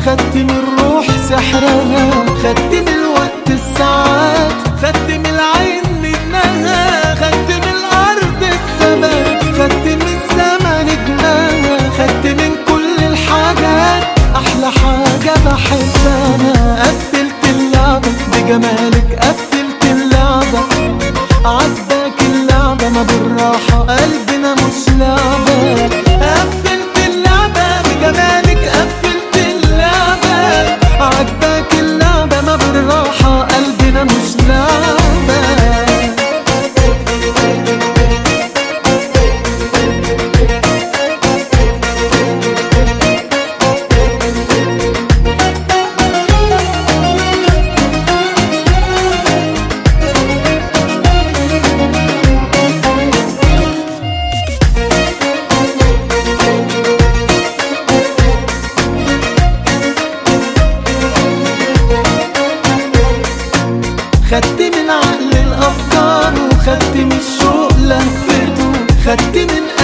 خدت من الروح سحرها، خدت من الوقت الساعات، خدت من العين نجمها، خدت من الأرض الثبات، خدت من الزمن نجمها، خدت من كل الحاجات أحلى حاجة بحبها. قفلت اللعبة بجمالك، قفلت اللعبة عجباك اللعبة، ما بالراحة قلبنا مش لعبة. قفلت اللعبة بجمالك، قفلت اللعبة عجباك اللعبة، ما بالراحة قلبنا مش لعبة. خدت من عقل الأفكار، وخدت من الشوق لهفته، خدت من